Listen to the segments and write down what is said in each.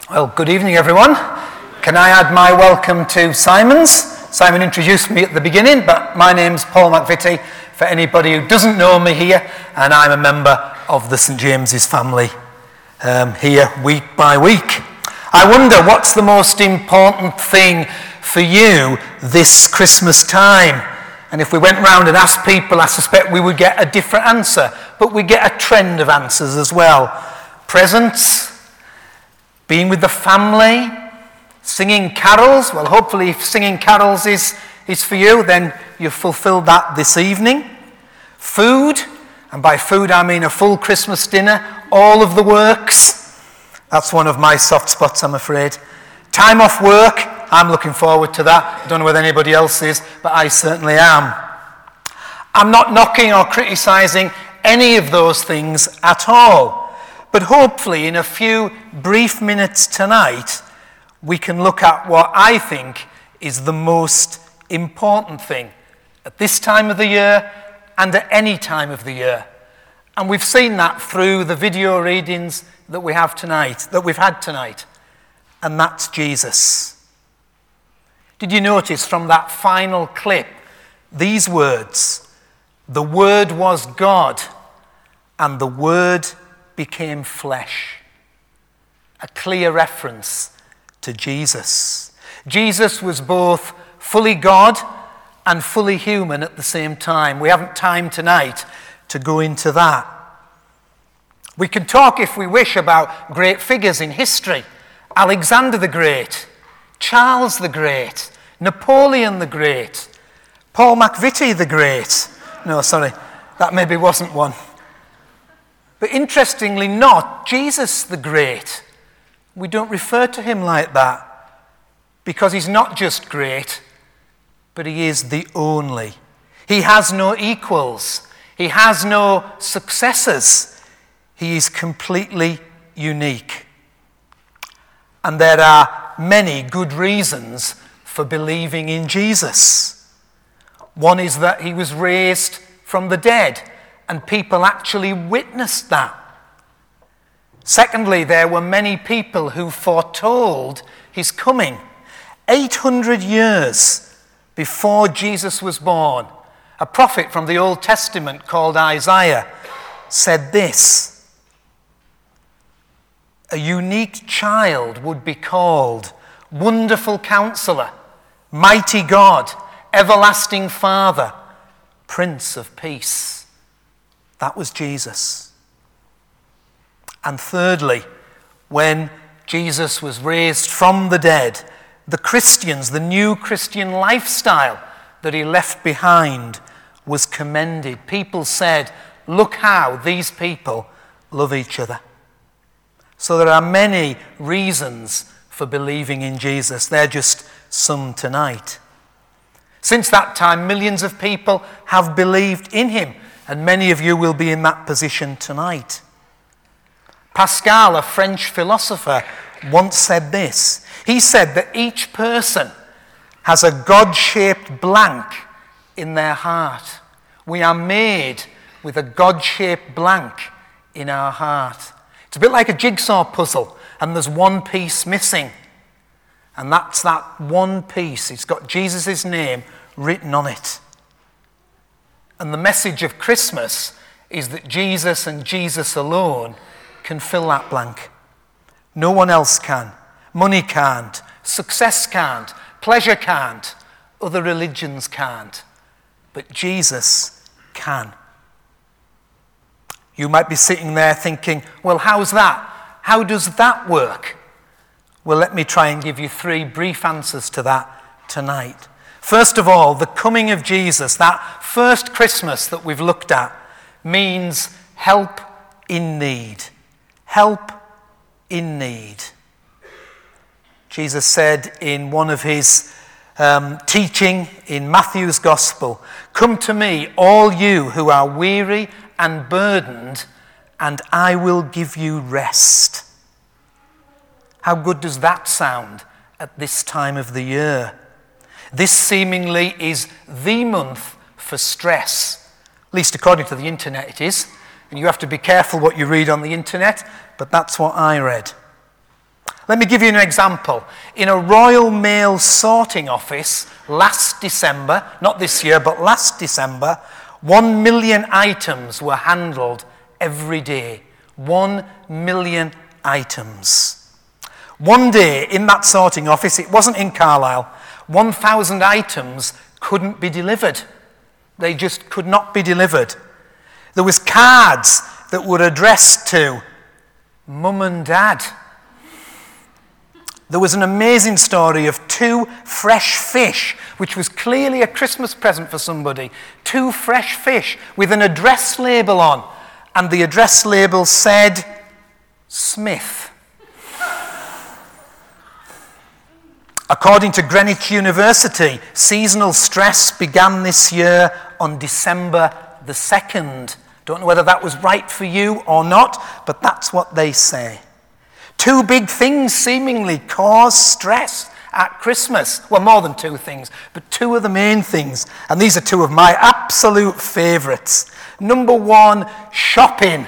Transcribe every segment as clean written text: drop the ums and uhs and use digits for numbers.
Well, good evening, everyone. Can I add my welcome to Simon's? Simon introduced me at the beginning, but my name's Paul McVitie, for anybody who doesn't know me here, and I'm a member of the St. James's family here week by week. I wonder what's the most important thing for you this Christmas time? And if we went round and asked people, I suspect we would get a different answer, but we get a trend of answers as well. Presents, being with the family, singing carols. Well, hopefully if singing carols is for you, then you've fulfilled that this evening. Food, and by food I mean a full Christmas dinner, all of the works. That's one of my soft spots, I'm afraid. Time off work, I'm looking forward to that. I don't know whether anybody else is, but I certainly am. I'm not knocking or criticising any of those things at all. But hopefully in a few brief minutes tonight, we can look at what I think is the most important thing at this time of the year and at any time of the year. And we've seen that through the video readings that we've had tonight. And that's Jesus. Did you notice from that final clip these words? The Word was God, and the Word became flesh. A clear reference to Jesus. Jesus was both fully God and fully human at the same time. We haven't time tonight to go into that. We can talk, if we wish, about great figures in history. Alexander the Great, Charles the Great, Napoleon the Great, Paul McVitie the Great. No, sorry, that maybe wasn't one. But interestingly not, Jesus the Great. We don't refer to him like that because he's not just great, but he is the only. He has no equals. He has no successors. He is completely unique. And there are many good reasons for believing in Jesus. One is that he was raised from the dead, and people actually witnessed that. Secondly, there were many people who foretold his coming. 800 years before Jesus was born, a prophet from the Old Testament called Isaiah said this: a unique child would be called Wonderful Counselor, Mighty God, Everlasting Father, Prince of Peace. That was Jesus. And thirdly, when Jesus was raised from the dead, the Christians, the new Christian lifestyle that he left behind was commended. People said, look how these people love each other. So there are many reasons for believing in Jesus. They're just some tonight. Since that time, millions of people have believed in him, and many of you will be in that position tonight. Pascal, a French philosopher, once said this. He said that each person has a God-shaped blank in their heart. We are made with a God-shaped blank in our heart. It's a bit like a jigsaw puzzle, and there's one piece missing. And that's that one piece. It's got Jesus' name written on it. And the message of Christmas is that Jesus and Jesus alone can fill that blank. No one else can. Money can't. Success can't. Pleasure can't. Other religions can't. But Jesus can. You might be sitting there thinking, well, how's that? How does that work? Well, let me try and give you 3 brief answers to that tonight. First of all, the coming of Jesus, that first Christmas that we've looked at, means help in need. Help in need. Jesus said in one of his teaching in Matthew's Gospel, come to me, all you who are weary and burdened, and I will give you rest. How good does that sound at this time of the year? This seemingly is the month for stress. At least according to the internet it is. And you have to be careful what you read on the internet, but that's what I read. Let me give you an example. In a Royal Mail sorting office last December, not this year, but last December, 1 million items were handled every day. 1 million items. One day in that sorting office, it wasn't in Carlisle, 1,000 items couldn't be delivered. They just could not be delivered. There was cards that were addressed to Mum and Dad. There was an amazing story of 2 fresh fish, which was clearly a Christmas present for somebody. 2 fresh fish with an address label on. And the address label said, Smith. According to Greenwich University, seasonal stress began this year on December the 2nd. Don't know whether that was right for you or not, but that's what they say. 2 big things seemingly cause stress at Christmas. Well, more than 2 things, but 2 of the main things. And these are 2 of my absolute favourites. Number 1, shopping.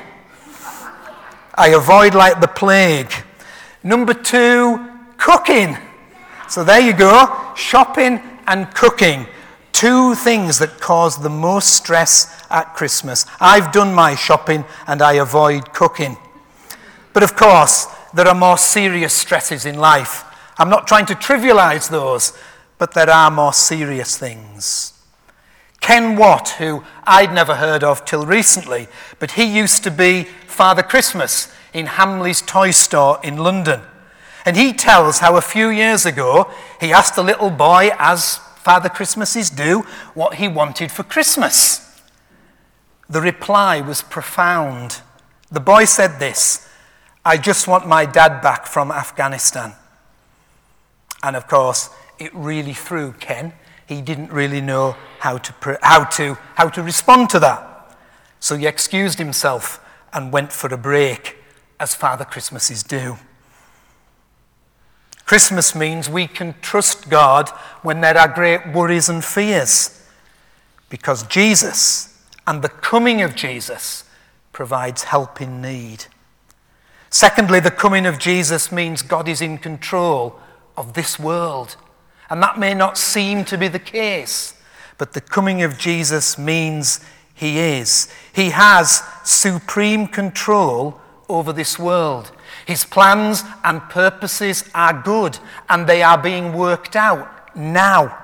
I avoid like the plague. Number 2, cooking. So there you go, shopping and cooking. 2 things that cause the most stress at Christmas. I've done my shopping and I avoid cooking. But of course, there are more serious stresses in life. I'm not trying to trivialize those, but there are more serious things. Ken Watt, who I'd never heard of till recently, but he used to be Father Christmas in Hamley's toy store in London. And he tells how a few years ago he asked a little boy, as Father Christmases do, what he wanted for Christmas. The reply was profound. The boy said this, "I just want my dad back from Afghanistan." And of course, it really threw Ken. He didn't really know how to respond to that. So he excused himself and went for a break, as Father Christmases do. Christmas means we can trust God when there are great worries and fears, because Jesus and the coming of Jesus provides help in need. Secondly, the coming of Jesus means God is in control of this world. And that may not seem to be the case, but the coming of Jesus means he is. He has supreme control over this world. His plans and purposes are good, and they are being worked out now.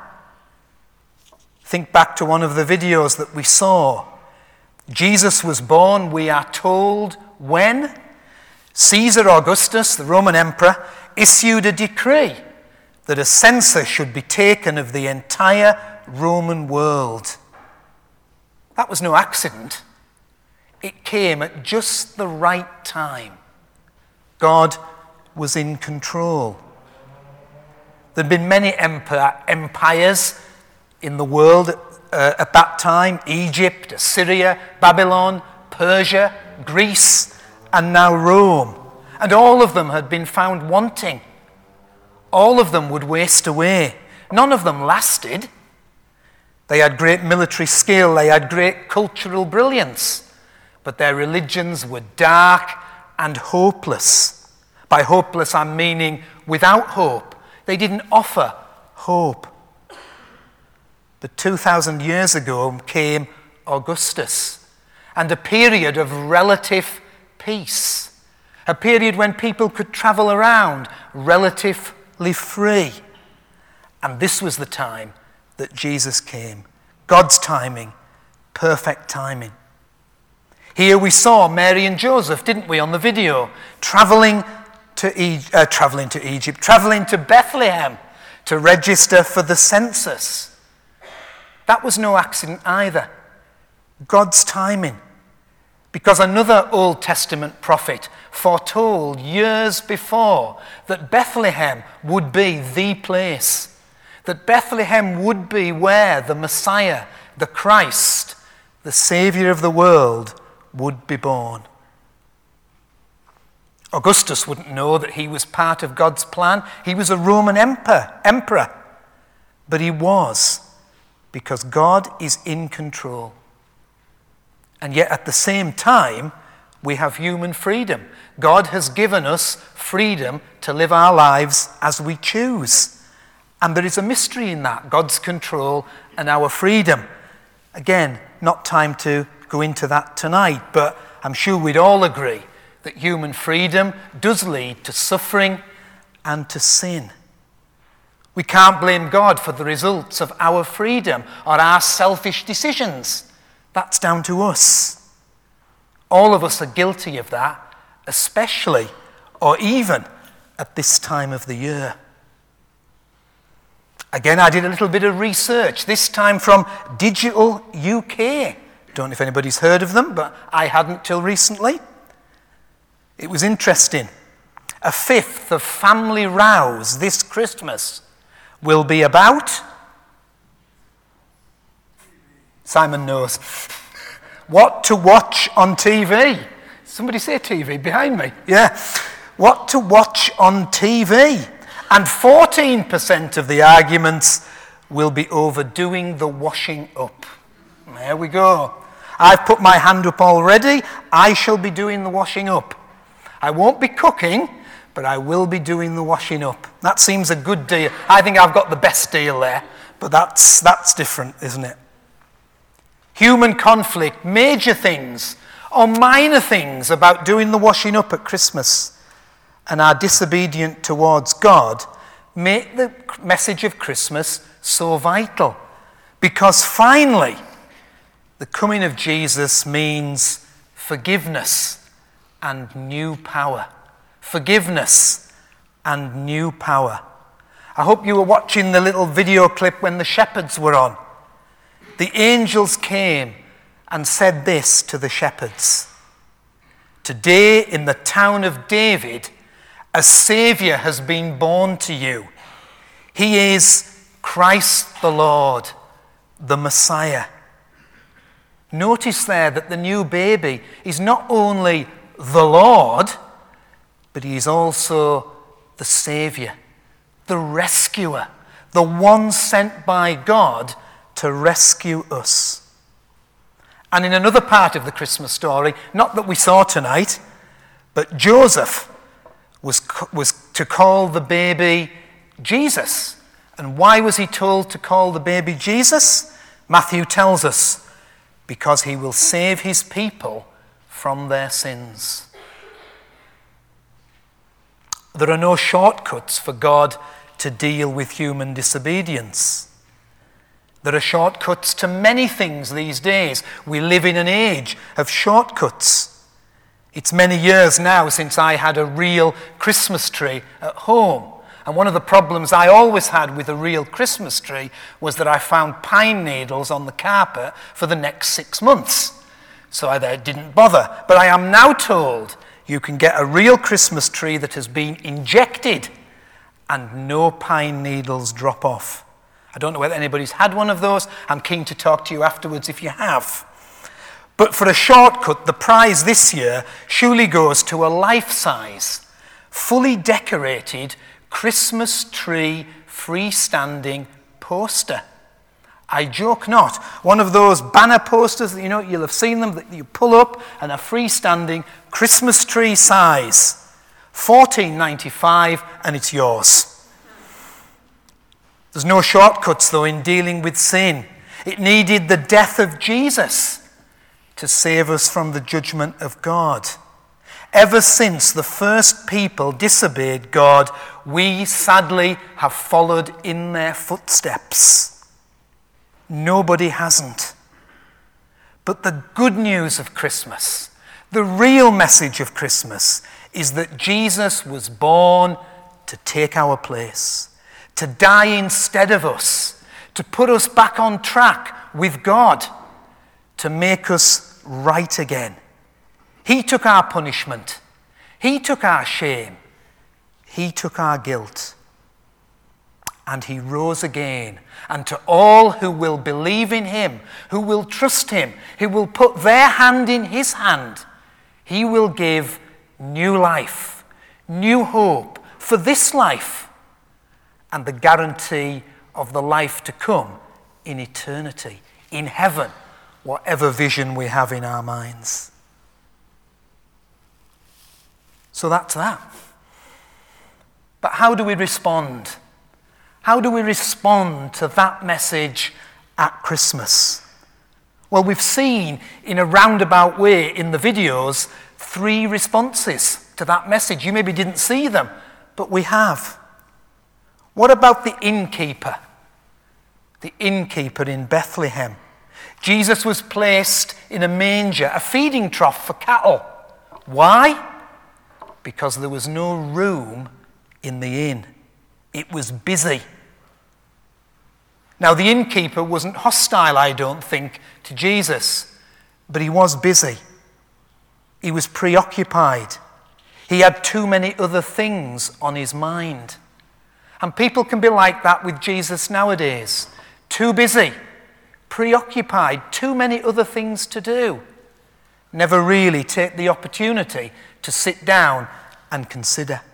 Think back to one of the videos that we saw. Jesus was born, we are told, when? Caesar Augustus, the Roman emperor, issued a decree that a census should be taken of the entire Roman world. That was no accident. It came at just the right time. God was in control. There'd been many empires in the world at that time: Egypt, Assyria, Babylon, Persia, Greece, and now Rome. And all of them had been found wanting. All of them would waste away. None of them lasted. They had great military skill, they had great cultural brilliance, but their religions were dark and hopeless. By hopeless, I'm meaning without hope. They didn't offer hope. But 2,000 years ago came Augustus, and a period of relative peace, a period when people could travel around relatively free. And this was the time that Jesus came. God's timing, perfect timing. Here we saw Mary and Joseph, didn't we, on the video, traveling to Bethlehem to register for the census. That was no accident either. God's timing. Because another Old Testament prophet foretold years before that Bethlehem would be the place, that Bethlehem would be where the Messiah, the Christ, the Savior of the world, would be born. Augustus wouldn't know that he was part of God's plan. He was a Roman emperor. But he was, because God is in control. And yet at the same time, We have human freedom. God has given us freedom to live our lives as we choose. And there is a mystery in that, God's control and our freedom. Again, not time to go into that tonight, but I'm sure we'd all agree that human freedom does lead to suffering and to sin. We can't blame God for the results of our freedom or our selfish decisions. That's down to us. All of us are guilty of that, especially or even at this time of the year. Again, I did a little bit of research, this time from Digital UK. Don't know if anybody's heard of them, but I hadn't till recently. It was interesting. A fifth of family rows this Christmas will be about, Simon knows, what to watch on TV. Somebody say TV behind me. Yeah. What to watch on TV. And 14% of the arguments will be over doing the washing up. There we go. I've put my hand up already. I shall be doing the washing up. I won't be cooking, but I will be doing the washing up. That seems a good deal. I think I've got the best deal there, but that's different, isn't it? Human conflict, major things or minor things about doing the washing up at Christmas and our disobedience towards God make the message of Christmas so vital. Because finally, the coming of Jesus means forgiveness and new power. Forgiveness and new power. I hope you were watching the little video clip when the shepherds were on. The angels came and said this to the shepherds. Today in the town of David, a Saviour has been born to you. He is Christ the Lord, the Messiah. Notice there that the new baby is not only the Lord, but he is also the Saviour, the rescuer, the one sent by God to rescue us. And in another part of the Christmas story, not that we saw tonight, but Joseph was to call the baby Jesus. And why was he told to call the baby Jesus? Matthew tells us, because he will save his people from their sins. There are no shortcuts for God to deal with human disobedience. There are shortcuts to many things these days. We live in an age of shortcuts. It's many years now since I had a real Christmas tree at home. And one of the problems I always had with a real Christmas tree was that I found pine needles on the carpet for the next 6 months. So I didn't bother. But I am now told you can get a real Christmas tree that has been injected and no pine needles drop off. I don't know whether anybody's had one of those. I'm keen to talk to you afterwards if you have. But for a shortcut, the prize this year surely goes to a life-size, fully decorated Christmas tree freestanding poster. I joke not. One of those banner posters that you'll have seen them, that you pull up and a freestanding Christmas tree size. $14.95 and it's yours. There's no shortcuts though in dealing with sin. It needed the death of Jesus to save us from the judgment of God. Ever since the first people disobeyed God, we sadly have followed in their footsteps. Nobody hasn't. But the good news of Christmas, the real message of Christmas, is that Jesus was born to take our place, to die instead of us, to put us back on track with God, to make us right again. He took our punishment. He took our shame. He took our guilt. And he rose again. And to all who will believe in him, who will trust him, who will put their hand in his hand, he will give new life, new hope for this life, and the guarantee of the life to come in eternity, in heaven, whatever vision we have in our minds. So that's that. But how do we respond? How do we respond to that message at Christmas? Well, we've seen in a roundabout way in the videos 3 responses to that message. You maybe didn't see them, but we have. What about the innkeeper? The innkeeper in Bethlehem. Jesus was placed in a manger, a feeding trough for cattle. Why? Because there was no room in the inn. It was busy. Now, the innkeeper wasn't hostile, I don't think, to Jesus, but he was busy. He was preoccupied. He had too many other things on his mind. And people can be like that with Jesus nowadays. Too busy, preoccupied, too many other things to do. Never really take the opportunity to sit down and consider.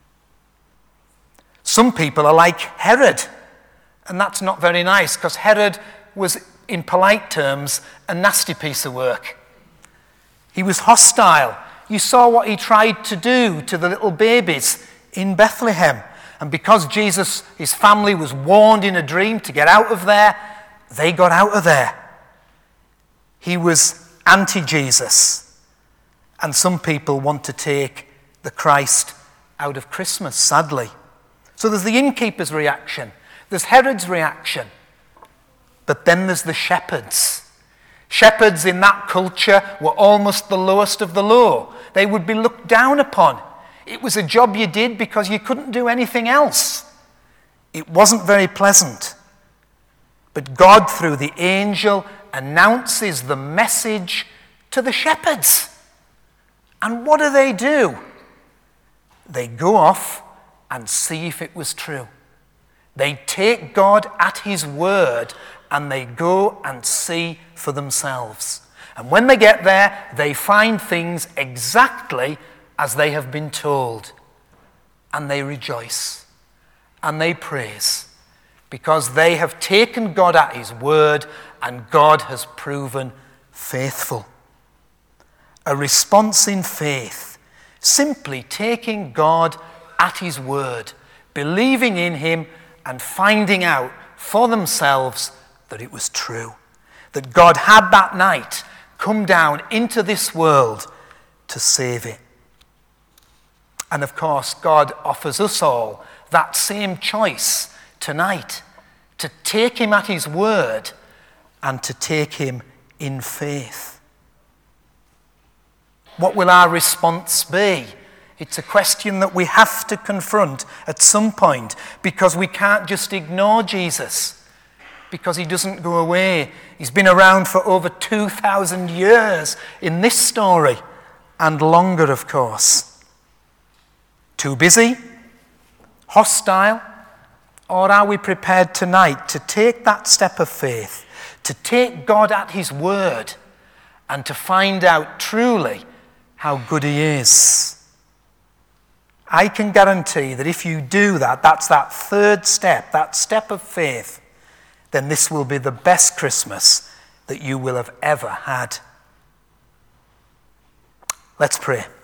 Some people are like Herod, and that's not very nice, because Herod was, in polite terms, a nasty piece of work. He was hostile. You saw what he tried to do to the little babies in Bethlehem. And because Jesus, his family, was warned in a dream to get out of there, they got out of there. He was anti-Jesus. And some people want to take the Christ out of Christmas, sadly. So there's the innkeeper's reaction. There's Herod's reaction. But then there's the shepherds. Shepherds in that culture were almost the lowest of the low. They would be looked down upon. It was a job you did because you couldn't do anything else. It wasn't very pleasant. But God, through the angel, announces the message to the shepherds. And what do? They go off and see if it was true. They take God at his word and they go and see for themselves. And when they get there, they find things exactly as they have been told. And they rejoice and they praise because they have taken God at his word and God has proven faithful. A response in faith, simply taking God at his word, believing in him and finding out for themselves that it was true. That God had that night come down into this world to save it. And of course, God offers us all that same choice tonight, to take him at his word and to take him in faith. What will our response be? It's a question that we have to confront at some point, because we can't just ignore Jesus, because he doesn't go away. He's been around for over 2,000 years in this story, and longer, of course. Too busy? Hostile? Or are we prepared tonight to take that step of faith, to take God at his word, and to find out truly how good he is? I can guarantee that if you do that, that's that third step, that step of faith, then this will be the best Christmas that you will have ever had. Let's pray.